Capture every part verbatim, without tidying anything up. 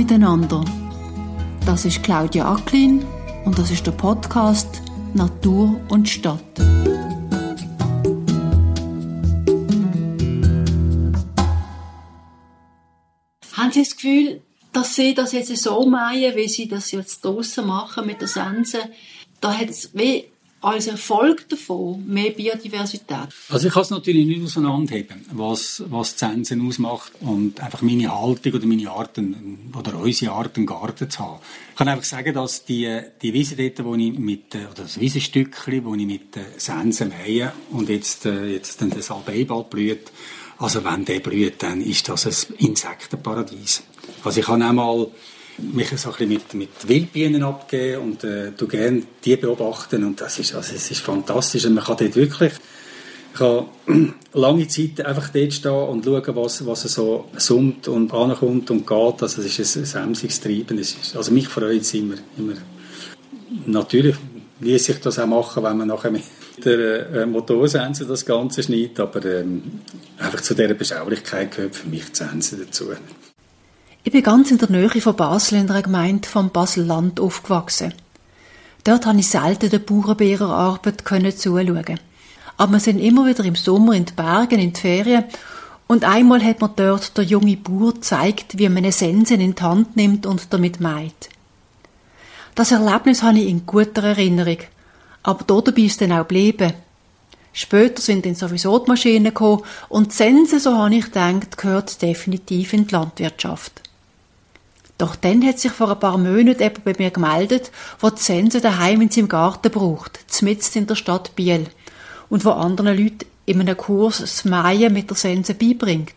miteinander. Das ist Claudia Acklin und das ist der Podcast Natur und Stadt. Haben Sie das Gefühl, dass Sie das jetzt so meinen, wie Sie das jetzt draussen machen mit der Sense? Da hat es wie als Erfolg davon mehr Biodiversität. Also ich kann es natürlich nicht auseinanderheben, was, was die Sensen ausmacht und einfach meine Haltung oder meine Art oder unsere Art, einen Garten zu haben. Ich kann einfach sagen, dass die, die Wiese dort, wo ich mit, oder das Wiesenstückchen, wo ich mit den Sensen mähe und jetzt, jetzt dann das Salbeiball blüht, also wenn der blüht, dann ist das ein Insektenparadies. Also ich kann auch mal mich so ein bisschen mit, mit Wildbienen abgeben und äh, du gerne die beobachten und das ist, also es ist fantastisch und man kann dort wirklich ich kann lange Zeit einfach dort stehen und schauen, was, was so summt und ankommt und geht. Also es ist ein, ein emsiges Treiben. Es ist, also mich freut es immer, immer. Natürlich ließ sich das auch machen, wenn man nachher mit der äh, Motorsense das Ganze schneidet, aber ähm, einfach zu dieser Beschaulichkeit gehört für mich die Sense dazu. Ich bin ganz in der Nähe von Basel in einer Gemeinde vom Basel-Land aufgewachsen. Dort konnte ich selten der Bauernbärenarbeit zuschauen. Aber wir sind immer wieder im Sommer in den Bergen, in die Ferien. Und einmal hat mir dort der junge Bauer gezeigt, wie man eine Sense in die Hand nimmt und damit mäht. Das Erlebnis habe ich in guter Erinnerung. Aber dort dabei ist dann auch geblieben. Später sind dann sowieso die Maschinen gekommen und die Sense, so habe ich gedacht, gehört definitiv in die Landwirtschaft. Doch dann hat sich vor ein paar Monaten jemand bei mir gemeldet, der die Sense daheim in seinem Garten braucht, mitten in der Stadt Biel, und wo anderen Leuten in einem Kurs das Mähen mit der Sense beibringt.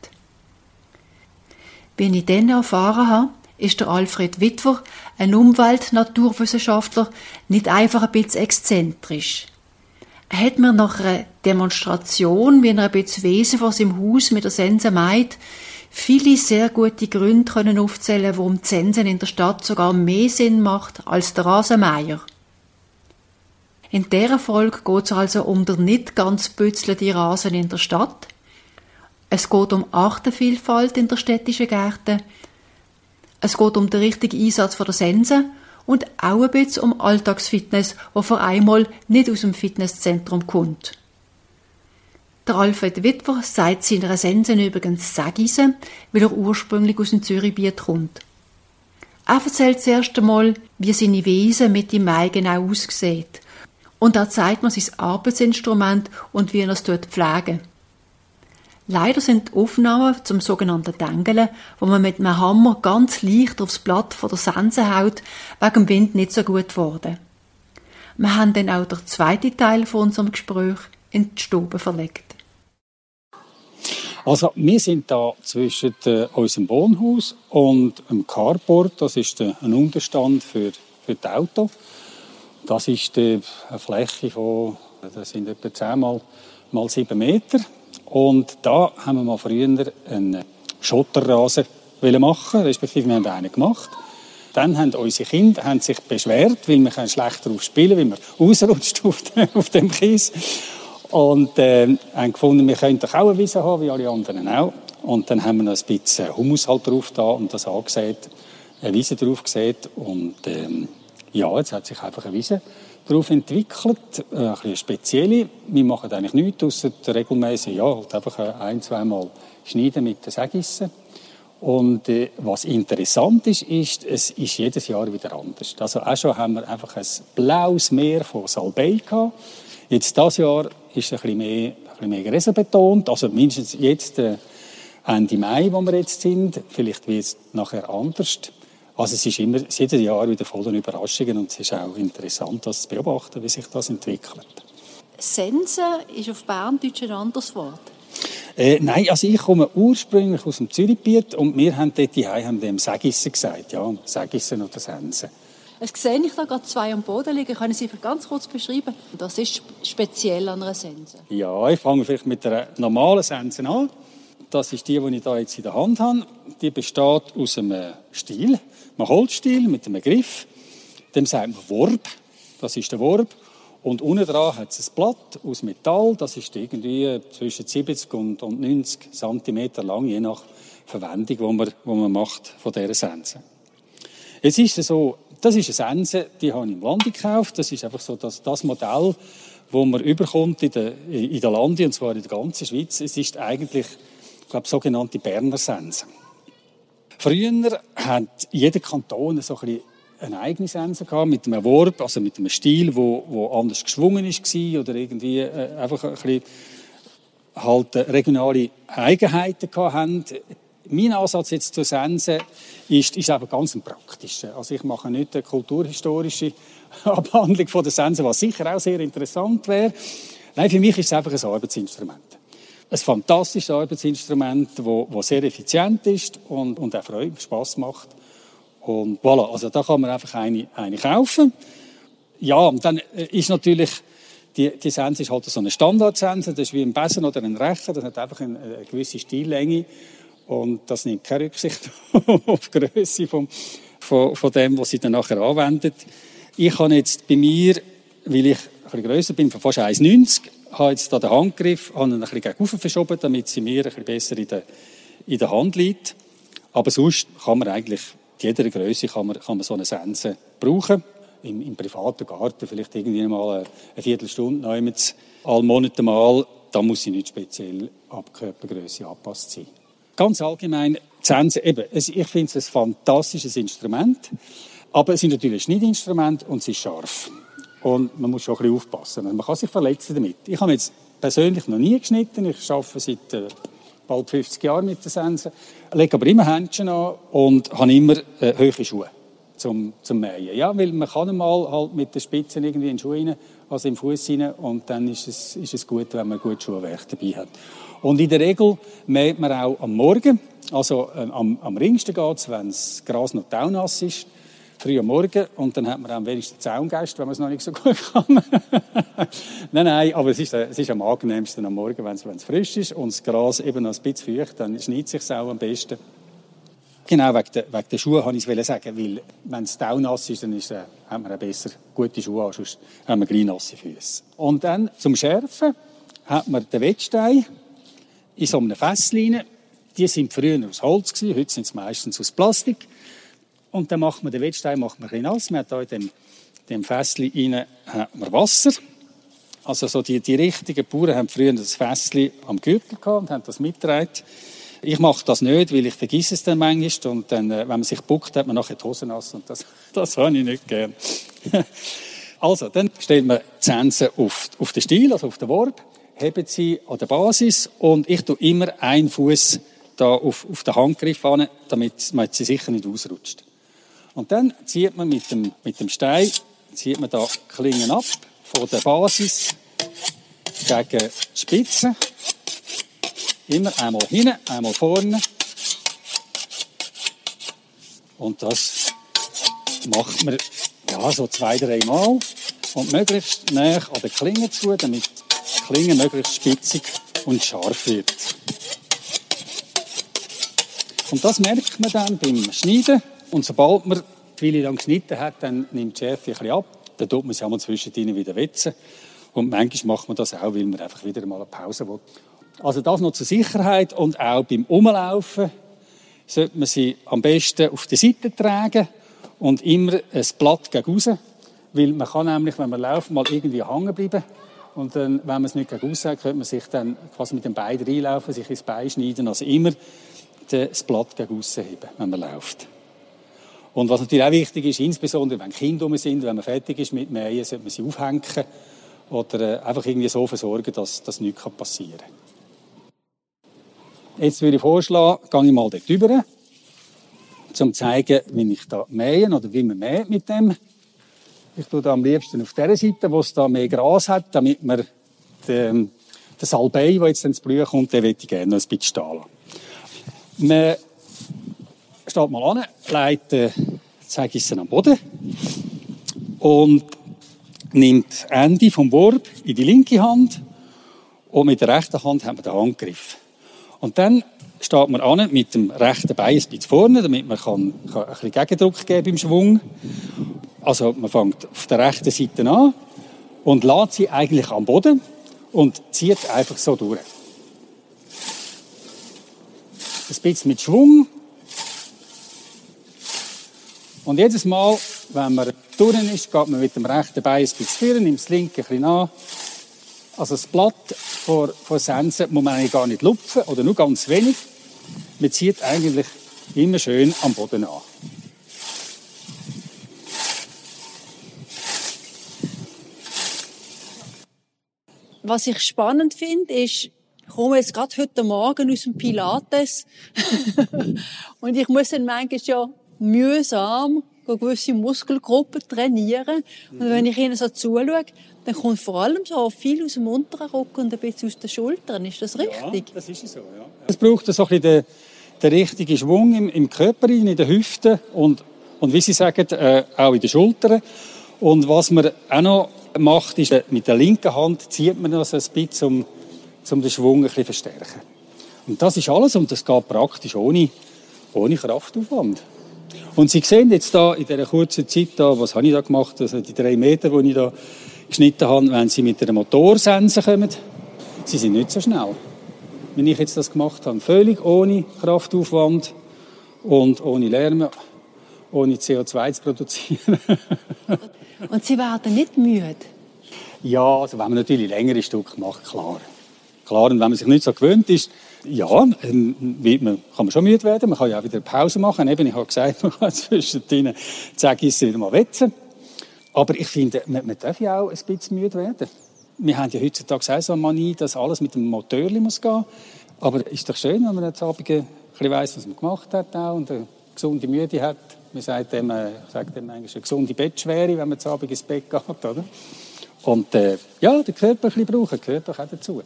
Wie ich dann erfahren habe, ist der Alfred Witwer, ein Umwelt-Naturwissenschaftler, nicht einfach ein bisschen exzentrisch. Er hat mir nach einer Demonstration, wie er ein bisschen Wesen vor seinem Haus mit der Sense mäht, viele sehr gute Gründe können aufzählen, warum die Sense in der Stadt sogar mehr Sinn macht als der Rasenmäher. In dieser Folge geht es also um den nicht ganz pützelnden Rasen in der Stadt. Es geht um Artenvielfalt in der städtischen Gärten. Es geht um den richtigen Einsatz von der Sense und auch ein bisschen um Alltagsfitness, wo vor einmal nicht aus dem Fitnesszentrum kommt. Der Alfred Witwer sagt seiner Sense übrigens Sägise, weil er ursprünglich aus dem Zürichbiet kommt. Er erzählt zuerst einmal, wie seine Wiese mit dem Mai genau aussieht. Und er zeigt mir sein Arbeitsinstrument und wie er es pflegen. Leider sind die Aufnahmen zum sogenannten Dengeln, wo man mit einem Hammer ganz leicht aufs Blatt von der Sense haut, wegen dem Wind nicht so gut geworden. Wir haben dann auch den zweiten Teil von unserem Gespräch in die Stube verlegt. Also wir sind da zwischen äh, unserem Wohnhaus und dem Carport. Das ist äh, ein Unterstand für, für die Autos. Das ist äh, eine Fläche von, das sind etwa zehn mal, mal sieben Meter. Und da haben wir mal früher einen Schotterrasen machen, respektive wir haben einen gemacht. Dann haben unsere Kinder haben sich beschwert, weil wir schlecht darauf spielen, weil wir ausrutscht auf, auf dem Kies. Und äh, haben gefunden, wir könnten auch eine Wiese haben, wie alle anderen auch. Und dann haben wir noch ein bisschen Humus halt drauf da und das angesät, eine Wiese drauf gesät. Und ähm, ja, jetzt hat sich einfach eine Wiese darauf entwickelt, äh, ein bisschen spezielle. Wir machen eigentlich nichts, ausser regelmäßig, ja, halt einfach ein-, zweimal schneiden mit den Sägissen. Und äh, was interessant ist, ist, es ist jedes Jahr wieder anders. Also auch schon haben wir einfach ein blaues Meer von Salbei gehabt. Jetzt dieses Jahr ist es ein bisschen mehr, ein bisschen mehr Gräser betont, also mindestens jetzt äh, Ende Mai, wo wir jetzt sind. Vielleicht wird es nachher anders. Also es ist immer jedes Jahr wieder voller Überraschungen und es ist auch interessant, das zu beobachten, wie sich das entwickelt. Sense ist auf Berndeutsch ein anderes Wort. Äh, nein, also ich komme ursprünglich aus dem Zürichbiet und wir haben dort die haben dem Sägissen gesagt, ja, Sägissen oder Sense. Es sehe ich da gerade zwei am Boden liegen. Können Sie ganz kurz beschreiben? Das ist speziell an einer Sense. Ja, ich fange vielleicht mit einer normalen Sense an. Das ist die, die ich da jetzt in der Hand habe. Die besteht aus einem Stiel, einem Holzstiel mit einem Griff. Dem sagt man Worb. Das ist der Worb. Und unten dran hat es ein Blatt aus Metall. Das ist irgendwie zwischen siebzig und neunzig Zentimeter lang, je nach Verwendung, die man, die man macht von dieser Sense. Jetzt ist es so, das ist eine Sense, die habe ich im Landi gekauft. Das ist einfach so das, das Modell, das man überkommt in der, in der Landi, und zwar in der ganzen Schweiz. Es ist eigentlich, ich glaube, sogenannte Berner Sense. Früher hat jeder Kanton so ein bisschen eine eigene Sense gehabt, mit einem Wurf, also mit einem Stil, wo, wo anders geschwungen war oder irgendwie äh, einfach ein bisschen halt regionale Eigenheiten hatten. Mein Ansatz jetzt zur Sense ist, ist einfach ganz ein praktischer. Also ich mache nicht eine kulturhistorische Abhandlung von der Sense, was sicher auch sehr interessant wäre. Nein, für mich ist es einfach ein Arbeitsinstrument. Ein fantastisches Arbeitsinstrument, das sehr effizient ist und, und auch Freude, Spass macht. Und voilà, also da kann man einfach eine, eine kaufen. Ja, und dann ist natürlich, die, die Sense ist halt so eine Standardsense, das ist wie ein Besen oder ein Rechen, das hat einfach eine, eine gewisse Stillänge und das nimmt keine Rücksicht auf die Grösse vom, von, von dem, was sie dann nachher anwendet. Ich habe jetzt bei mir, weil ich ein bisschen grösser bin, von fast eins neunzig, habe jetzt da den Handgriff, habe ihn ein bisschen gegen oben verschoben, damit sie mir ein bisschen besser in der, in der Hand liegt. Aber sonst kann man eigentlich, in jeder Größe kann man, kann man so eine Sense brauchen. Im, im privaten Garten vielleicht irgendwie mal eine, eine Viertelstunde, neunmal, alle Monate mal. Da muss sie nicht speziell ab Körpergröße angepasst sein. Ganz allgemein, die Sense, eben, ich finde es ein fantastisches Instrument, aber es ist natürlich ein Schnittinstrument und es ist scharf. Und man muss schon ein bisschen aufpassen. Man kann sich verletzen damit. Ich habe jetzt persönlich noch nie geschnitten. Ich arbeite seit äh, bald fünfzig Jahren mit der Sense. Lege aber immer Händchen an und habe immer äh, hohe Schuhe zum, zum Mähen. Ja, weil man kann einmal halt mit den Spitzen irgendwie in den Schuh rein, also im Fuß rein, und dann ist es, ist es gut, wenn man gut Schuhwerk dabei hat. Und in der Regel mäht man auch am Morgen. Also äh, am, am ringsten geht es, wenn das Gras noch taunass ist. Früh am Morgen, und dann hat man am wenigsten Zaungäste, wenn man es noch nicht so gut kann. nein, nein, aber es ist, es ist am angenehmsten am Morgen, wenn es, wenn es frisch ist und das Gras eben noch ein bisschen feucht, dann schneidet es sich auch am besten. Genau, wegen der, wegen der Schuhe wollte ich es sagen, weil wenn es taunass ist, dann ist, äh, hat man auch besser gute Schuhe an, sonst haben wir gleich nasse Füße. Und dann zum Schärfen hat man den Wettstein in so einem Fässchen. Die sind früher aus Holz gewesen, heute sind es meistens aus Plastik. Und dann macht man den Wettstein macht man ein bisschen nass. Man hat da in dem, dem Fässchen rein hat man Wasser. Also so die, die richtigen Bauern haben früher das Fässchen am Gürtel gehabt und haben das mitgetragen. Ich mache das nicht, weil ich vergesse es dann manchmal. Und dann, wenn man sich buckt, hat man nachher die Hose nass. Und das, das habe ich nicht gern. Also, dann stellt man die Sense auf, auf den Stiel, also auf den Wurf, hebt sie an der Basis und ich tue immer einen Fuß da auf, auf den Handgriff an, damit man sie sicher nicht ausrutscht. Und dann zieht man mit dem, mit dem Stein zieht man da Klingen ab von der Basis gegen die Spitze. Immer einmal hinten, einmal vorne. Und das macht man ja, so zwei, drei Mal. Und möglichst näher an der Klinge zu, damit die Klinge möglichst spitzig und scharf wird. Und das merkt man dann beim Schneiden. Und sobald man viele lang geschnitten hat, dann nimmt die Schärfe ein bisschen ab. Dann tut man sie einmal zwischendrin wieder wetzen. Und manchmal macht man das auch, weil man einfach wieder mal eine Pause will. Also das noch zur Sicherheit. Und auch beim Umlaufen sollte man sie am besten auf die Seite tragen und immer ein Blatt gegen raus. Weil man kann nämlich, wenn man läuft, mal irgendwie hängen bleiben. Und dann, wenn man es nicht gegen raus hat, könnte man sich dann quasi mit dem Bein reinlaufen, sich ins Bein schneiden. Also immer das Blatt gegen raus heben, wenn man läuft. Und was natürlich auch wichtig ist, insbesondere wenn Kinder rum sind, wenn man fertig ist mit Mähen, sollte man sie aufhängen oder einfach irgendwie so versorgen, dass das nichts passieren kann. Jetzt würde ich vorschlagen, gehe ich mal dort rüber, um zu zeigen, wie ich da mähe oder wie man mäht mit dem. Ich tue da am liebsten auf der Seite, wo es da mehr Gras hat, damit man den, den Salbei, der jetzt ins Blühen kommt, den möchte ich gerne noch ein bisschen stehen lassen. Man steht mal an, legt, äh, zeige ich es am Boden und nimmt das Ende vom Wurf in die linke Hand und mit der rechten Hand hat man den Handgriff. Und dann steht man an mit dem rechten Bein ein bisschen vorne, damit man kann, kann ein bisschen Gegendruck geben im Schwung. Also man fängt auf der rechten Seite an und lässt sie eigentlich am Boden und zieht einfach so durch. Ein bisschen mit Schwung. Und jedes Mal, wenn man durch ist, geht man mit dem rechten Bein ein bisschen führen, nimmt das linke ein bisschen an. Also das Blatt von, von Sensen muss man eigentlich gar nicht lupfen oder nur ganz wenig. Man zieht eigentlich immer schön am Boden an. Was ich spannend finde, ist, ich komme jetzt gerade heute Morgen aus dem Pilates und ich muss dann manchmal ja mühsam gewisse Muskelgruppen trainieren. Und wenn ich ihnen so zuschaue, dann kommt vor allem so viel aus dem unteren Rücken und ein bisschen aus den Schultern. Ist das richtig? Ja, das ist so, ja. Es braucht so ein bisschen den, den richtigen Schwung im, im Körper, in den Hüften und, und wie Sie sagen, äh, auch in den Schultern. Und was man auch noch macht, ist, mit der linken Hand zieht man das ein bisschen, um, um den Schwung ein bisschen zu verstärken. Und das ist alles und das geht praktisch ohne, ohne Kraftaufwand. Und Sie sehen jetzt da in dieser kurzen Zeit, da, was habe ich da gemacht, also die drei Meter, die ich da geschnitten habe, wenn Sie mit einer Motorsense kommen, Sie sind nicht so schnell. Wenn ich jetzt das gemacht habe, völlig ohne Kraftaufwand und ohne Lärm, ohne C O zwei zu produzieren. Und Sie werden nicht müde? Ja, also wenn man natürlich längere Stücke macht, klar. Klar, und wenn man sich nicht so gewöhnt ist, ja, ähm, man, kann man schon müde werden. Man kann ja auch wieder eine Pause machen. Eben, ich habe gesagt, man kann zwischendrin die Zähne wieder mal wetzen. Aber ich finde, man, man darf ja auch ein bisschen müde werden. Wir haben ja heutzutage auch so eine Manie, dass alles mit dem Motorli muss gehen. Aber es ist doch schön, wenn man jetzt Abend ein bisschen weiss, was man gemacht hat auch und eine gesunde Müde hat. Man sagt dem, äh, sagt dem eigentlich eine gesunde Bettschwere, wenn man zu Abend ins Bett geht, oder? Und äh, ja, den Körper ein bisschen brauchen, gehört doch auch dazu.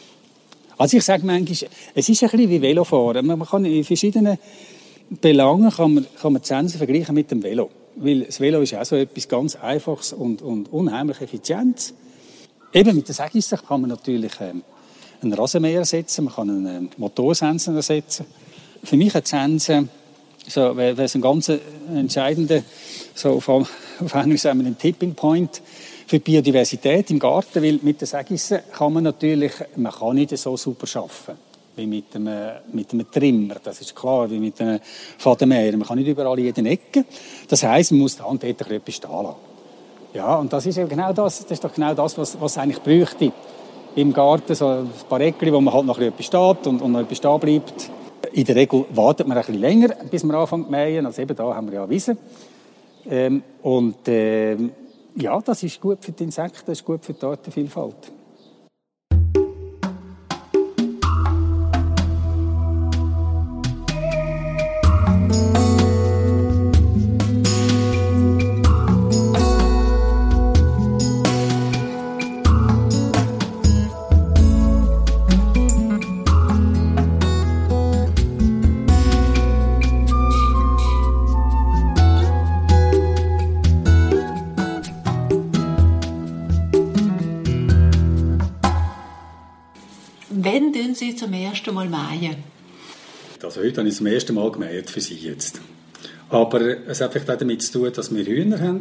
Also ich sage manchmal, es ist ein bisschen wie Velofahren. Man kann in verschiedenen Belangen kann man, kann man die Sensen vergleichen mit dem Velo. Weil das Velo ist auch so etwas ganz Einfaches und, und unheimlich Effizientes. Eben mit der Sägisse kann man natürlich ähm, einen Rasenmäher ersetzen, man kann einen ähm, Motorsensen ersetzen. Für mich hat Sensen, so, wäre es ein ganz entscheidender, so auf, auf Englisch sagen wir, ein Tipping Point für die Biodiversität im Garten, weil mit der Sägisse kann man natürlich, man kann nicht so super arbeiten wie mit einem, mit einem Trimmer, das ist klar, wie mit einem Fadenmäher. Man kann nicht überall in jede Ecke. Das heisst, man muss die Hand dort etwas stehen lassen. Ja, und das ist eben genau das, das ist doch genau das, was, was eigentlich bräuchte im Garten, so ein paar Eckchen, wo man halt noch etwas steht und, und noch etwas stehen bleibt. In der Regel wartet man ein bisschen länger, bis man anfängt zu mähen, also eben da haben wir ja Wiesen. Ähm, und ähm, ja, das ist gut für die Insekten, das ist gut für die Artenvielfalt. Wann tun Sie zum ersten Mal mähen? Also heute habe ich zum ersten Mal gemäht für Sie jetzt. Aber es hat vielleicht auch damit zu tun, dass wir Hühner haben.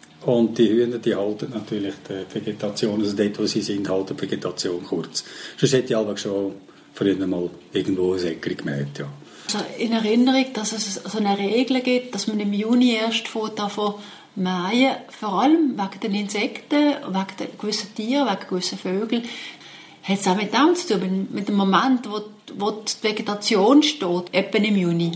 Und die Hühner, die halten natürlich die Vegetation, also dort, wo sie sind, halten die Vegetation kurz. Sonst hätte ich aber schon früher mal irgendwo ein Äckchen gemäht, ja. Also in Erinnerung, dass es so eine Regel gibt, dass man im Juni erst davon mähen, vor allem wegen den Insekten, wegen gewissen Tieren, wegen gewissen Vögeln. Hat es auch mit dem zu tun, mit dem Moment, wo, wo die Vegetation steht, etwa im Juni?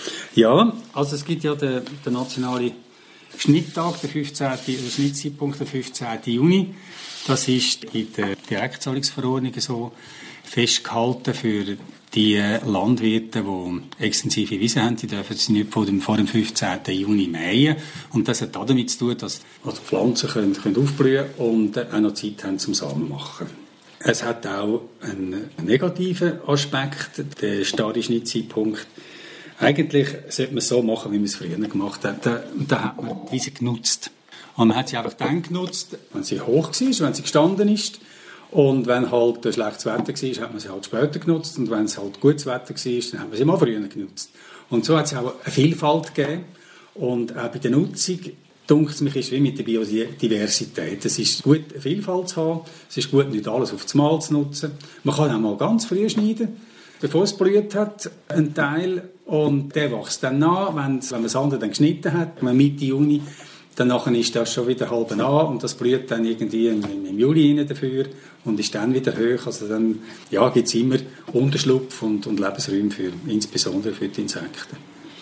Ja, also es gibt ja den, den nationalen Schnitttag, der fünfzehnten oder Schnittzeitpunkt, der fünfzehnten Juni. Das ist in der Direktzahlungsverordnung so festgehalten für die Landwirte, die extensive Wiesen haben, die dürfen sie nicht vor dem, vor dem fünfzehnten Juni mähen. Und das hat damit zu tun, dass also Pflanzen können, können aufblühen und auch noch Zeit haben zum Samen machen. Es hat auch einen negativen Aspekt, der starre Schnittzeitpunkt. Eigentlich sollte man es so machen, wie man es früher gemacht hat. Da, da hat man die Wiese genutzt. Und man hat sie einfach dann genutzt, wenn sie hoch war, wenn sie gestanden ist. Und wenn halt schlechtes Wetter war, hat man sie halt später genutzt. Und wenn es halt gutes Wetter war, dann hat man sie mal früher genutzt. Und so hat es auch eine Vielfalt gegeben. Und auch bei der Nutzung, denke ich, ist wie mit der Biodiversität. Es ist gut, eine Vielfalt zu haben. Es ist gut, nicht alles auf das Mal zu nutzen. Man kann auch mal ganz früh schneiden. bevor es blüht hat, ein Teil. Und der wächst dann nach, wenn, wenn man das andere dann geschnitten hat, Mitte Juni. Dann nachher ist das schon wieder halb an und das blüht dann irgendwie im, im Juli rein dafür und ist dann wieder hoch. Also dann ja, gibt es immer Unterschlupf und, und Lebensräume, für, insbesondere für die Insekten.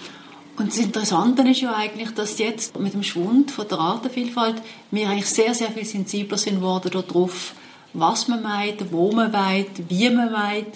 Und das Interessante ist ja eigentlich, dass jetzt mit dem Schwund von der Artenvielfalt wir eigentlich sehr, sehr viel sensibler sind worden darauf, was man meint, wo man meint, wie man meint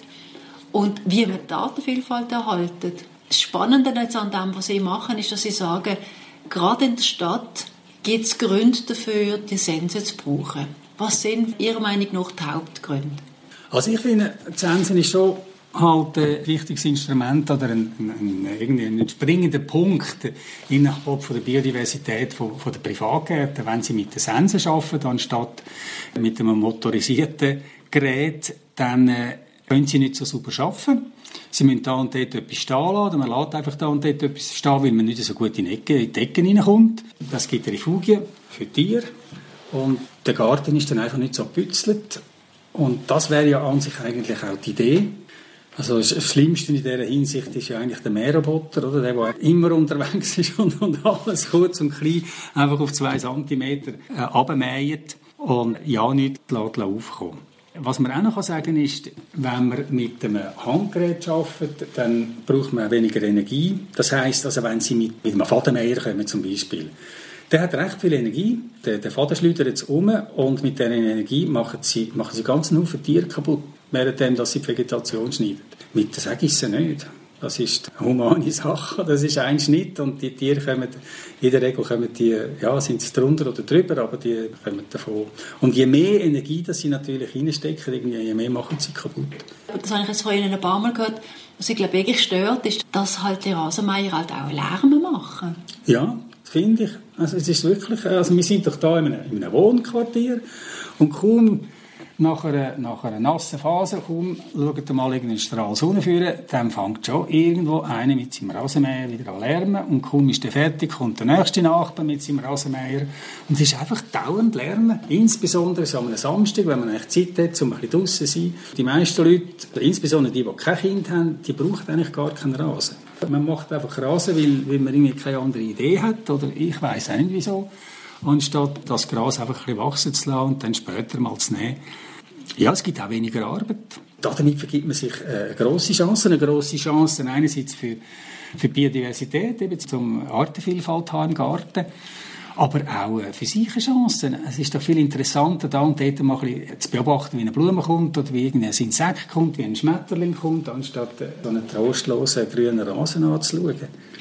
und wie man die Artenvielfalt erhaltet. Das Spannende jetzt an dem, was Sie machen, ist, dass Sie sagen, gerade in der Stadt gibt es Gründe dafür, die Sensen zu brauchen. Was sind Ihrer Meinung nach die Hauptgründe? Also ich finde, die Sensen ist schon halt ein wichtiges Instrument oder ein, ein, ein, ein springender Punkt innerhalb von der Biodiversität von, von der Privatgärten. Wenn sie mit den Sensen arbeiten, anstatt mit einem motorisierten Gerät, dann äh, können sie nicht so super arbeiten. Sie müssen da und dort etwas stehen lassen. Man lässt einfach da und dort etwas stehen, weil man nicht so gut in die Ecken, in die Ecken reinkommt. Das gibt Refugien für Tiere. Und der Garten ist dann einfach nicht so gebützelt. Und das wäre ja an sich eigentlich auch die Idee. Also das Schlimmste in dieser Hinsicht ist ja eigentlich der Mähroboter, oder? Der, der immer unterwegs ist und, und alles kurz und klein einfach auf zwei Zentimeter äh, runtermäht und ja nichts aufkommen. Was man auch noch sagen kann, ist, wenn man mit einem Handgerät arbeitet, dann braucht man auch weniger Energie. Das heisst, also wenn Sie mit, mit einem Fadenmäher kommen zum Beispiel, der hat recht viel Energie, der, der Faden schleudert jetzt um und mit dieser Energie machen Sie, machen Sie ganz einen Haufen Tiere kaputt, währenddem, dass Sie die Vegetation schneiden. Mit der Säge ist es nicht. Das ist eine humane Sache, das ist ein Schnitt und die Tiere kommen, in der Regel kommen die, ja, sind sie drunter oder drüber, aber die kommen davon. Und je mehr Energie, dass sie natürlich reinstecken, je mehr machen sie kaputt. Das habe ich jetzt vorhin ein paar Mal gehört. Was ich glaube wirklich stört, ist, dass halt die Rasenmäher halt auch Lärm machen. Ja, das finde ich. Also es ist wirklich, also wir sind doch da in einem, in einem Wohnquartier und kaum nach einer, nach einer nassen Phase, kaum schaut mal irgendeinen Strahl Sonne führen, dann fängt schon irgendwo einer mit seinem Rasenmäher wieder an lärmen und kaum ist der fertig, kommt der nächste Nachbar mit seinem Rasenmäher und es ist einfach dauernd Lärmen, insbesondere so am Samstag, wenn man eigentlich Zeit hat, um ein bisschen draussen zu sein. Die meisten Leute, insbesondere die, die kein Kind haben, die brauchen eigentlich gar keinen Rasen. Man macht einfach Rasen, weil, weil man irgendwie keine andere Idee hat oder ich weiss auch nicht wieso, anstatt das Gras einfach ein bisschen wachsen zu lassen und dann später mal zu nehmen. Ja, es gibt auch weniger Arbeit. Damit vergibt man sich eine grosse Chance. Eine grosse Chance einerseits für, für Biodiversität, eben zum Artenvielfalt haben im Garten, aber auch für sich eine Chance. Es ist doch viel interessanter, da und dort mal ein bisschen zu beobachten, wie eine Blume kommt oder wie irgendein Insekt kommt, wie ein Schmetterling kommt, anstatt so einen trostlosen grünen Rasen anzuschauen.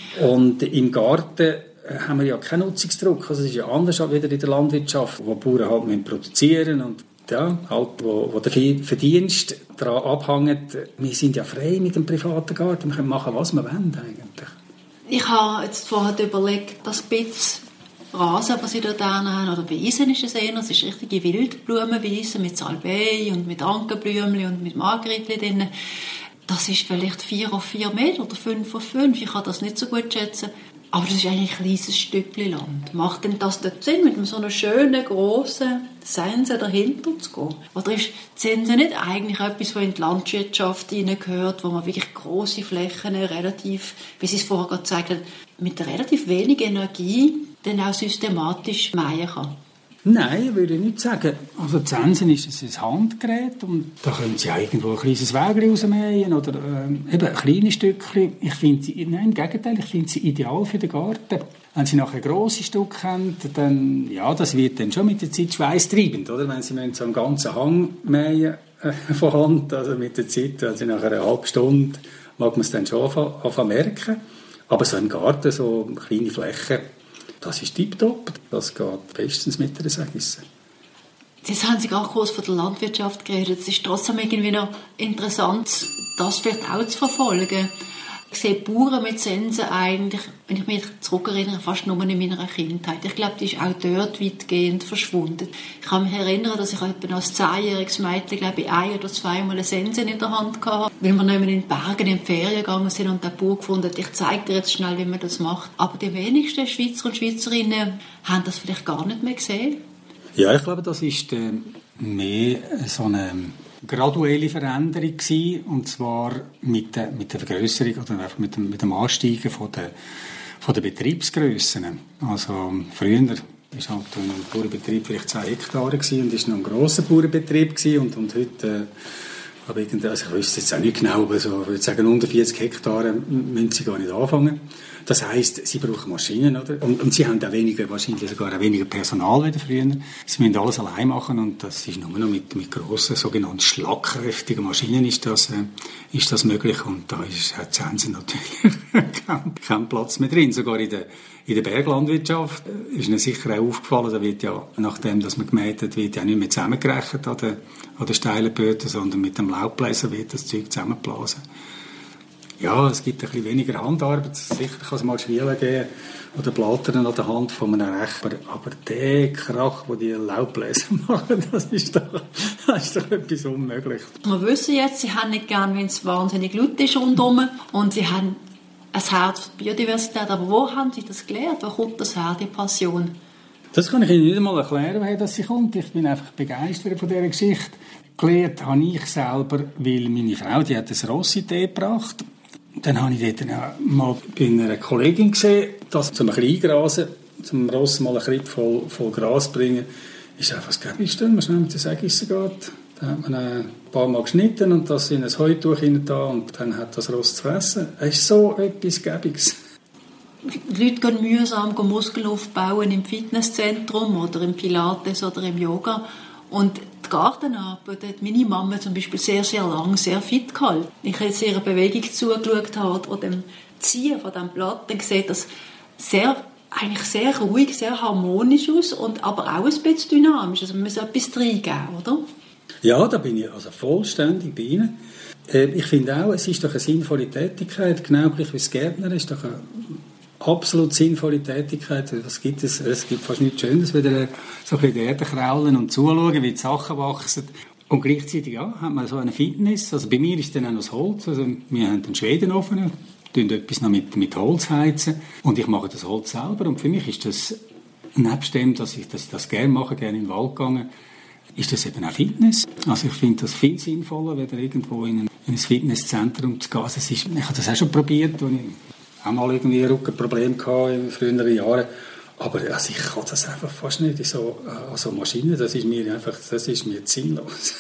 Und im Garten haben wir ja keinen Nutzungsdruck. Also es ist ja anders als wieder in der Landwirtschaft, wo die Bauern halt produzieren müssen und ja, halt, wo, wo der Verdienst daran abhängt. Wir sind ja frei mit dem privaten Garten. Wir können machen, was wir wollen eigentlich. Ich habe jetzt vorher überlegt, das bisschen Rasen, was Sie dort haben, oder Wiesen ist es eher, das ist richtige Wildblumenwiesen mit Salbei und mit Ankenblümchen und mit Margritli drin. Das ist vielleicht vier auf vier Meter oder fünf auf fünf. Ich kann das nicht so gut schätzen. Aber das ist eigentlich ein kleines Stückchen Land. Macht denn das dort Sinn, mit so einer schönen, grossen Sense dahinter zu gehen? Oder ist die Sense nicht eigentlich etwas, was in die Landwirtschaft hineingehört, wo man wirklich grosse Flächen relativ, wie Sie es vorher gerade gesagt haben, mit relativ wenig Energie dann auch systematisch mähen kann? Nein, würde ich nicht sagen. Also die Sensen ist ein Handgerät und da können Sie auch irgendwo ein kleines Wägel rausmähen oder ähm, eben kleine Stückchen. Ich finde sie, nein, im Gegenteil, ich finde sie ideal für den Garten. Wenn Sie nachher grosse Stücke haben, dann, ja, das wird dann schon mit der Zeit schweißtreibend, oder? Wenn Sie so einen ganzen Hang mähen äh, von Hand, also mit der Zeit, also nach einer halben Stunde, mag man es dann schon anfangen merken. Aber so im Garten, so kleine Flächen, das ist tipptopp. Das geht bestens mit der Sägisse. Jetzt haben Sie gerade kurz von der Landwirtschaft geredet. Es ist trotzdem irgendwie noch interessant, das vielleicht auch zu verfolgen. Ich sehe Bauern mit Sensen eigentlich, wenn ich mich zurückerinnere, fast nur in meiner Kindheit. Ich glaube, die ist auch dort weitgehend verschwunden. Ich kann mich erinnern, dass ich etwa als zehnjähriges Mädchen, glaube ich, ein oder zweimal eine Sense in der Hand hatte, weil wir nicht mehr in die Berge in die Ferien gegangen sind und der Bauer gefunden hat, ich zeige dir jetzt schnell, wie man das macht. Aber die wenigsten Schweizer und Schweizerinnen haben das vielleicht gar nicht mehr gesehen. Ja, ich glaube, das ist äh, mehr so eine graduelle Veränderung gewesen, und zwar mit der, mit der Vergrösserung oder einfach mit dem, mit dem Ansteigen von der, von der Betriebsgrössen. Also früher war halt ein Bauernbetrieb vielleicht zehn Hektare gewesen und ist noch ein grosser Bauernbetrieb gewesen, und, und heute äh, aber also ich wüsste jetzt auch nicht genau, aber so, ich würde sagen, unter vierzig Hektare müssen sie gar nicht anfangen. Das heisst, sie brauchen Maschinen, oder? Und, und sie haben auch weniger, wahrscheinlich sogar auch weniger Personal als früher. Sie müssen alles allein machen, und das ist nur noch mit, mit grossen, sogenannten schlagkräftigen Maschinen ist das, äh, ist das möglich. Und da ist, hat Sensen natürlich keinen kein Platz mehr drin. Sogar in der, in der Berglandwirtschaft ist ihnen sicher auch aufgefallen, da wird ja, nachdem dass man gemäht hat, wird ja nicht mehr zusammengerechnet an den, an den steilen Böden, sondern mit dem Laubbläser wird das Zeug zusammengeblasen. Ja, es gibt ein bisschen weniger Handarbeit. Sicher kann es mal Schwielen geben oder Blattern an der Hand von einem Rechter. Aber der Krach, den die Laubbläser machen, das ist doch, das ist doch etwas Unmögliches. Wir wissen jetzt, sie haben nicht gern, wenn es wahnsinnig laut ist rundherum. Und sie haben ein Herz für die Biodiversität. Aber wo haben sie das gelernt? Wo kommt das her, die Passion? Das kann ich Ihnen nicht einmal erklären, woher das sie kommt. Ich bin einfach begeistert von dieser Geschichte. Gelernt habe ich selber, weil meine Frau, die hat ein Ross in die Idee gebracht. Dann habe ich dort mal bei einer Kollegin gesehen, dass zum ein bisschen eingrasen, zum Ross mal ein Kripp voll, voll Gras bringen, ist einfach das Gäbigste, wenn man schnell mit den Sägissen geht. Da hat man ein paar Mal geschnitten und das in ein Heutuch hinein da, und dann hat das Ross zu fressen. Es ist so etwas Gäbiges. Die Leute gehen mühsam Muskeln aufbauen im Fitnesszentrum oder im Pilates oder im Yoga. Und die Gartenarbeit hat meine Mama zum Beispiel sehr, sehr lang sehr fit gehalten. Ich habe ihrer Bewegung zugeschaut habe oder dem Ziehen von diesem Blatt, dann sieht das sehr, eigentlich sehr ruhig, sehr harmonisch aus, und aber auch ein bisschen dynamisch. Also man muss etwas reingeben, oder? Ja, da bin ich also vollständig bei Ihnen. Ich finde auch, es ist doch eine sinnvolle Tätigkeit, genau gleich wie das Gärtner ist doch eine absolut sinnvolle Tätigkeit. Was gibt es? Es gibt fast nichts Schönes, wieder so ein bisschen die Erde kraulen und zuschauen, wie die Sachen wachsen. Und gleichzeitig ja, hat man so eine Fitness. Also bei mir ist dann auch noch das Holz. Also wir haben einen Schwedenofen, tun etwas noch mit, mit Holz heizen, und ich mache das Holz selber. Und für mich ist das, nebst dem, dass ich, dass ich das gerne mache, gerne in den Wald gegangen, ist das eben auch Fitness. Also ich finde das viel sinnvoller, wenn irgendwo in ein, in ein Fitnesszentrum zu gehen. Also es ist, ich habe das auch schon probiert, als ich auch mal irgendwie ein Rückenproblem hatte in früheren Jahren. Aber also ich kann das einfach fast nicht. So, also Maschinen, das ist mir einfach, das ist mir sinnlos.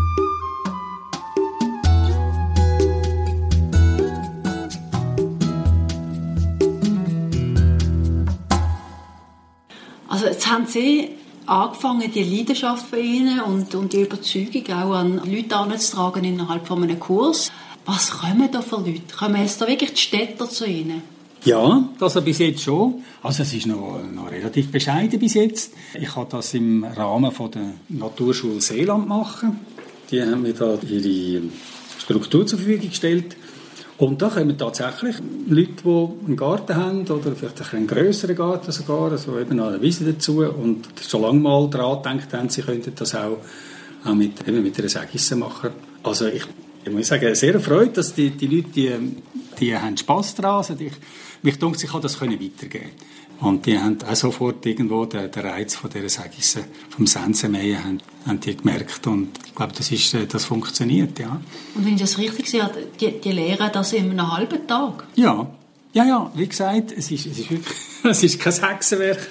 Also jetzt haben Sie angefangen, die Leidenschaft von Ihnen und, und die Überzeugung auch an Leute anzutragen innerhalb von einem Kurs. Was kommen da für Leute? Kommen jetzt da wirklich die Städter zu Ihnen? Ja, das bis jetzt schon. Also es ist noch, noch relativ bescheiden bis jetzt. Ich habe das im Rahmen von der Naturschule Seeland machen. Die haben mir da ihre Struktur zur Verfügung gestellt. Und da kommen tatsächlich Leute, die einen Garten haben oder vielleicht einen grösseren Garten sogar, also eben noch eine Wiese dazu, und schon lange mal daran gedacht haben, sie könnten das auch, auch mit, eben mit einer Sägisse machen. Also ich, ich muss sagen, sehr erfreut, dass die, die Leute, die, die haben Spass daran. Also ich, mich denkt, ich kann das weitergeben. Und die haben auch sofort irgendwo den, den Reiz von dieser Sägisse, vom Sensenmähen, haben, haben die gemerkt. Und ich glaube, das, ist, das funktioniert, ja. Und wenn ich das richtig sehe, die, die lehren das in einem halben Tag? Ja, ja, ja. Wie gesagt, es ist, es ist wirklich, es ist kein Hexenwerk.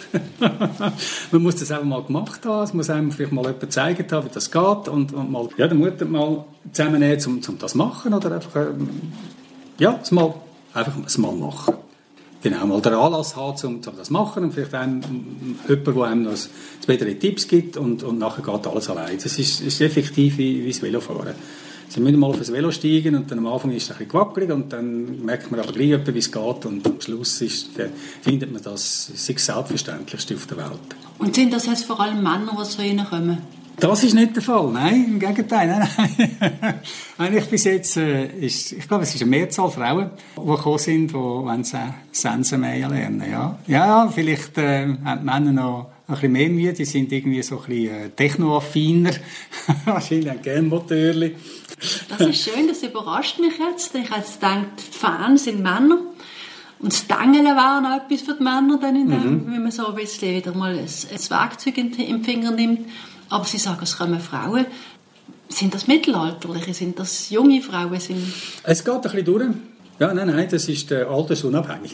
Man muss das einfach mal gemacht haben. Es muss einem vielleicht mal jemand zeigen haben, wie das geht. Und, und mal, ja, den Mut mal zusammennehmen, um, um das zu machen. Oder einfach, ja, es mal, einfach es mal machen. Genau, mal den Anlass haben, um das zu machen, und vielleicht einen, jemand, der einem noch spätere Tipps gibt, und, und nachher geht alles allein. Das ist, ist effektiv wie, wie das Velofahren. Sie müssen mal auf das Velo steigen, und dann am Anfang ist es ein bisschen gewackelig, und dann merkt man aber gleich, wie es geht, und am Schluss ist, findet man das, das ist das Selbstverständlichste auf der Welt. Und sind das jetzt vor allem Männer, die zu Ihnen kommen? Das ist nicht der Fall, nein, im Gegenteil. Nein, nein. Eigentlich bis jetzt, äh, ist, ich glaube, es ist eine Mehrzahl Frauen, die gekommen sind, die wollen Sensenmähen lernen. Ja, ja, vielleicht äh, haben die Männer noch ein bisschen mehr Mühe, die sind irgendwie so ein bisschen äh, technoaffiner. Wahrscheinlich haben gerne Motörli. Das ist schön, das überrascht mich jetzt. Ich habe jetzt gedacht, die Fans sind Männer. Und das Dengeln wäre noch etwas für die Männer, dann in dem, mhm. wenn man so ein bisschen wieder mal ein, ein Werkzeug in den Finger nimmt. Aber Sie sagen, es kommen Frauen. Sind das Mittelalterliche? Sind das junge Frauen? Sind es geht ein bisschen durch. Ja, nein, nein, das ist äh, altersunabhängig.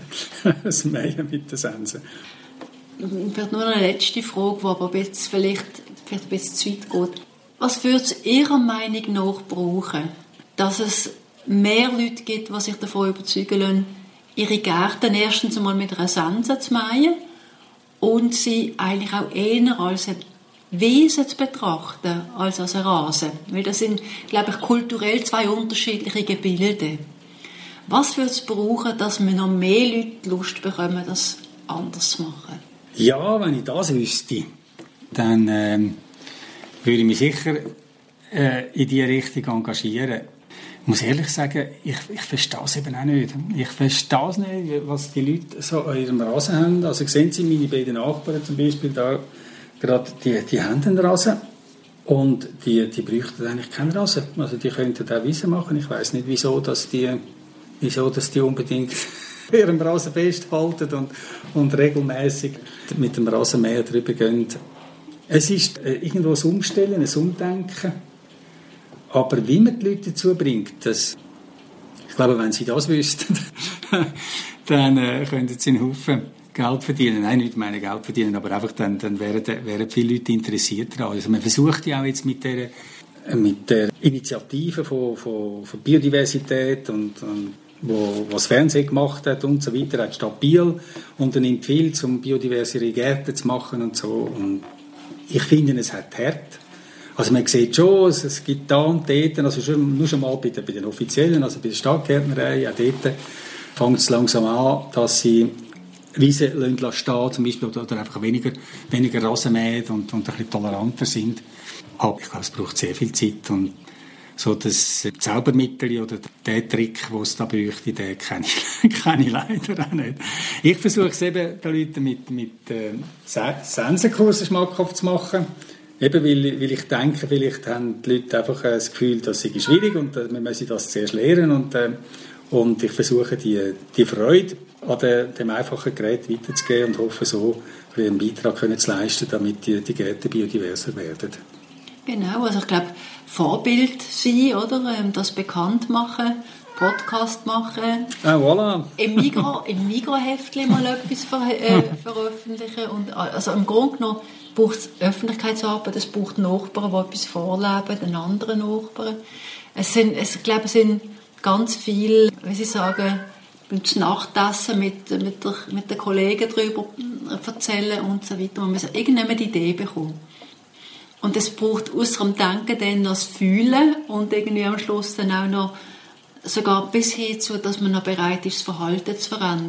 Das Mähen mit den Sensen. Vielleicht nur eine letzte Frage, die aber jetzt vielleicht, vielleicht ein bisschen zu weit geht. Was würde es Ihrer Meinung nach brauchen, dass es mehr Leute gibt, die sich davon überzeugen lassen, ihre Gärten erstens einmal mit einer Sense zu mähen und sie eigentlich auch eher als ein Wesen zu betrachten als als ein Rasen? Weil das sind, glaube ich, kulturell zwei unterschiedliche Gebilde. Was würde es brauchen, dass wir noch mehr Leute Lust bekommen, das anders zu machen? Ja, wenn ich das wüsste, dann ähm, würde ich mich sicher äh, in diese Richtung engagieren. Ich muss ehrlich sagen, ich, ich verstehe es eben auch nicht. Ich verstehe es nicht, was die Leute so an ihrem Rasen haben. Also sehen Sie, meine beiden Nachbarn zum Beispiel, da, gerade die, die haben einen Rasen und die, die bräuchten eigentlich keinen Rasen. Also die könnten auch Wiese machen. Ich weiss nicht, wieso, dass die, wieso, dass die unbedingt ihrem Rasen festhalten und, und regelmäßig mit dem Rasenmäher drüber gehen. Es ist äh, irgendwo ein Umstellen, ein Umdenken. Aber wie man die Leute dazu bringt, das, ich glaube, wenn sie das wüssten, dann äh, könnten sie einen Haufen Geld verdienen. Nein, nicht meine Geld verdienen, aber einfach dann, dann wären, wären viele Leute interessiert daran. Also man versucht ja auch jetzt mit der, mit der Initiative von, von, von Biodiversität und, und wo, was das Fernsehen gemacht hat und so weiter, hat Stadt Biel unternimmt viel, um biodiversiere Gärten zu machen und so. Und ich finde, es hat Härte. Also man sieht schon, es gibt da und dort, also schon, nur schon mal bei den, bei den Offiziellen, also bei der Stadtgärtnerei, auch dort fängt es langsam an, dass sie Wiesen stehen zum Beispiel, oder, oder einfach weniger, weniger Rasen mähen und, und ein bisschen toleranter sind. Aber ich glaube, es braucht sehr viel Zeit und so das Zaubermittel oder der Trick, den es da bräuchte, den kenne ich, kenne ich leider auch nicht. Ich versuche es eben den Leuten mit, mit äh, Sensenkursen schmackhaft zu machen. Eben, weil, weil ich denke, vielleicht haben die Leute einfach das Gefühl, das sei schwierig und äh, wir müssen das zuerst lernen. Und, äh, und ich versuche, die, die Freude an de, dem einfachen Gerät weiterzugeben und hoffe, so einen Beitrag können zu leisten, damit die, die Gärten biodiverser werden. Genau, also ich glaube, Vorbild sein, oder? Das bekannt machen, Podcast machen. Ah, voilà. Im Migros, im Migros-Heftchen mal etwas ver, äh, veröffentlichen. Und, also im Grunde genommen braucht es Öffentlichkeitsarbeit, es braucht Nachbarn, die etwas vorleben, den anderen Nachbarn. Es sind, es, ich glaube, es sind ganz viele, wie Sie sagen, beim Nachtessen mit, mit, der, mit den Kollegen darüber erzählen und so weiter. Man muss irgendwann die Idee bekommen. Und es braucht außer dem Denken dann noch das Fühlen und irgendwie am Schluss dann auch noch sogar bis hin zu, dass man noch bereit ist, das Verhalten zu verändern.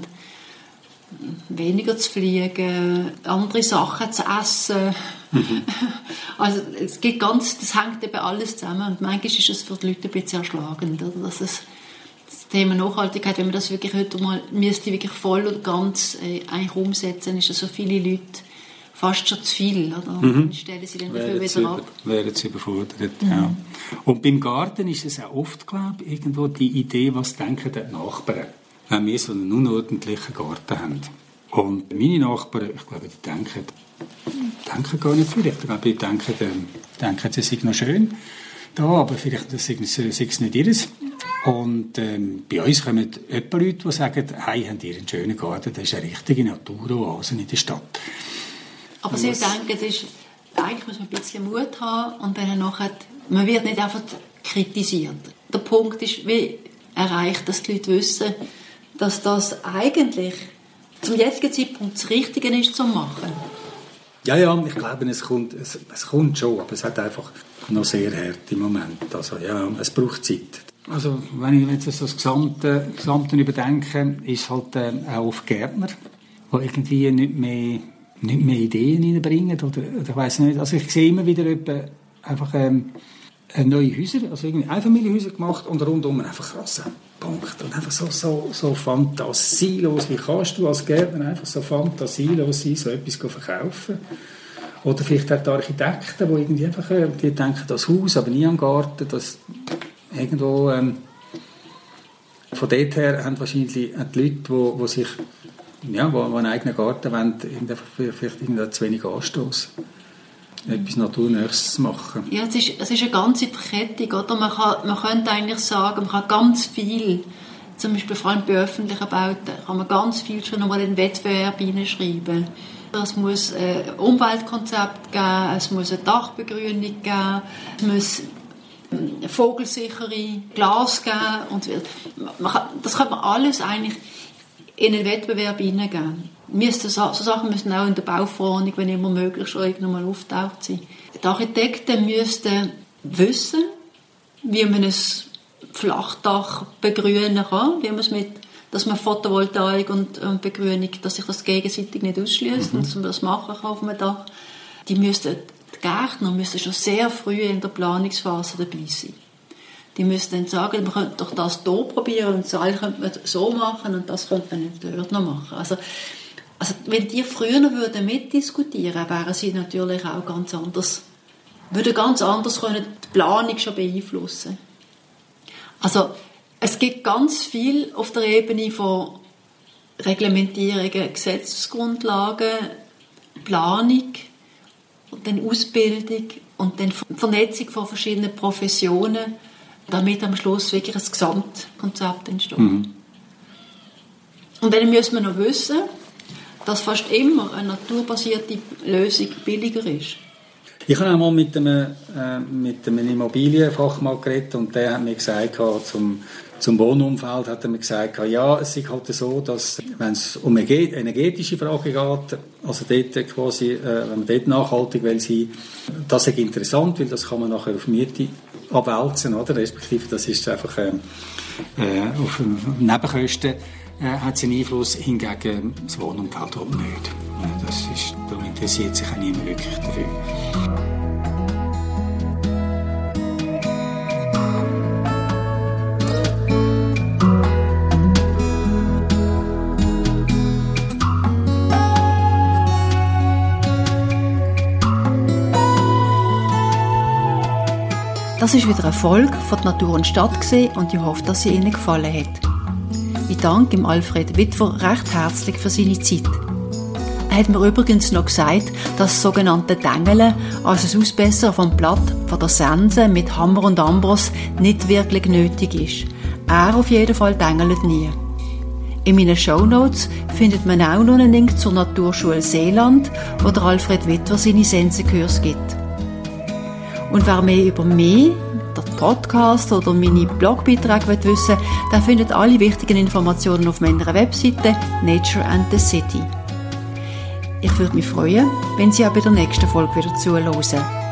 Weniger zu fliegen, andere Sachen zu essen. Mhm. Also es geht ganz, das hängt eben alles zusammen und manchmal ist es für die Leute ein bisschen erschlagend, oder? Dass es, das Thema Nachhaltigkeit, wenn man das wirklich heute mal müsste wirklich voll und ganz äh, eigentlich umsetzen, ist es so viele Leute fast schon zu viel, oder? Mhm. Dann stellen sie dann dafür wieder über, ab. Wären sie überfordert, mhm. ja. Und beim Garten ist es auch oft, glaube ich, irgendwo die Idee, was denken die Nachbarn, wenn wir so einen unordentlichen Garten haben. Und meine Nachbarn, ich glaube, die denken, denken gar nicht viel. Ich glaube, die denken, die denken, es sei noch schön da, aber vielleicht sei es nicht ihres. Und ähm, bei uns kommen etwa Leute, die sagen, hey, habt ihr einen schönen Garten, das ist eine richtige Naturoase in der Stadt. Aber Sie denken, es ist, eigentlich muss man ein bisschen Mut haben und dann nachher, man wird nicht einfach kritisiert. Der Punkt ist, wie erreicht, dass die Leute wissen, dass das eigentlich zum jetzigen Zeitpunkt das Richtige ist, zu machen. Ja, ja, ich glaube, es kommt, es, es kommt schon, aber es hat einfach noch sehr hart im Moment. Also ja, es braucht Zeit. Also wenn ich jetzt das Gesamte, Gesamte überdenke, ist halt äh, auch oft Gärtner, die irgendwie nicht mehr nicht mehr Ideen reinbringen oder, oder ich weiss nicht. Also ich sehe immer wieder etwa einfach ähm, neue Häuser, also irgendwie Einfamilienhäuser gemacht und rundum einfach Rasen. Punkt. Und einfach so, so, so fantasielos. Wie kannst du als Gärtner einfach so fantasielos sein, so etwas verkaufen? Oder vielleicht auch die Architekten, die irgendwie einfach, die denken das Haus, aber nie am Garten, das irgendwo ähm, von dort her haben wahrscheinlich die Leute, die, die sich ja, wo, wo einen eigenen Garten wollen, vielleicht zu wenig Anstoß. etwas Naturnächstes zu machen. Ja, es ist, es ist eine ganze Verkettung, oder? Man, kann, man könnte eigentlich sagen, man kann ganz viel, zum Beispiel vor allem bei öffentlichen Bauten, kann man ganz viel schon einmal in den Wettbewerb hineinschreiben. Es muss ein Umweltkonzept geben, es muss eine Dachbegrünung geben, es muss vogelsichere Glas geben und so weiter. Das kann man alles eigentlich in einen Wettbewerb hineingeben. So Sachen müssen auch in der Bauverordnung, wenn immer möglich, schon irgendwann mal auftaucht sein. Die Architekten müssten wissen, wie man ein Flachdach begrünen kann, wie man es mit, dass man Photovoltaik und, und Begrünung, dass sich das gegenseitig nicht ausschließt mhm. und dass man das machen kann auf einem Dach. Die müssten, die Gärtner müssen schon sehr früh in der Planungsphase dabei sein. Die müssen dann sagen, man könnte doch das hier probieren und das könnte man so machen und das könnte man nicht dort noch machen. Also, also wenn die früher würden mitdiskutieren, wären sie natürlich auch ganz anders, würden ganz anders können die Planung schon beeinflussen. Also es gibt ganz viel auf der Ebene von Reglementierungen, Gesetzesgrundlagen, Planung, und dann Ausbildung und dann Vernetzung von verschiedenen Professionen, damit am Schluss wirklich ein Gesamtkonzept entsteht. Mhm. Und dann müssen wir noch wissen, dass fast immer eine naturbasierte Lösung billiger ist. Ich habe einmal mit einem, äh, mit einem Immobilienfachmann geredet und der hat mir gesagt, zum, zum Wohnumfeld hat er mir gesagt, ja, es ist halt so, dass wenn es um eine energetische Frage geht, also dort quasi, äh, wenn man dort nachhaltig will sein, das ist interessant, weil das kann man nachher auf Miete abwälzen, oder? Respektive das ist einfach äh, äh, auf Nebenkosten äh, hat sie einen Einfluss, hingegen das Wohnumfeld überhaupt nicht. Das ist, darum interessiert sich auch niemand wirklich dafür. Das ist wieder eine Folge von «Die Natur und Stadt» gewesen und ich hoffe, dass sie Ihnen gefallen hat. Ich danke ihm Alfred Witwer recht herzlich für seine Zeit. Er hat mir übrigens noch gesagt, dass das sogenannte Dengeln, also das Ausbessern vom Blatt von der Sense mit Hammer und Amboss, nicht wirklich nötig ist. Er auf jeden Fall dengelt nie. In meinen Shownotes findet man auch noch einen Link zur Naturschule Seeland, wo der Alfred Witwer seine Sensenkurs gibt. Und wer mehr über mich, den Podcast oder meine Blogbeiträge wissen will, der findet alle wichtigen Informationen auf meiner Webseite Nature and the City. Ich würde mich freuen, wenn Sie auch bei der nächsten Folge wieder zuhören.